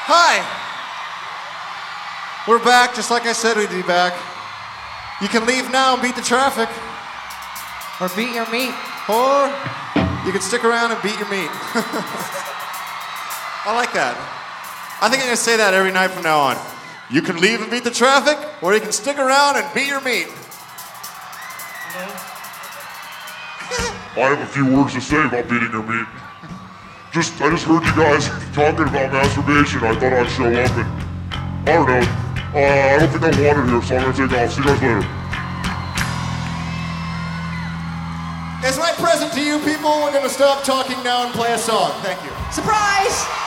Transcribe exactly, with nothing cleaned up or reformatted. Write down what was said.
Hi. We're back, just like I said we'd be back. You can leave now and beat the traffic. Or beat your meat. Or you can stick around and beat your meat. I like that. I think I'm gonna say that every night from now on. You can leave and beat the traffic, or you can stick around and beat your meat. I have a few words to say about beating your meat. Just, I just heard you guys talking about masturbation. I thought I'd show up and, I don't know. Uh, I don't think I wanted here, so I'm gonna take off. See you guys later. As my present to you people, we're gonna stop talking now and play a song. Thank you. Surprise!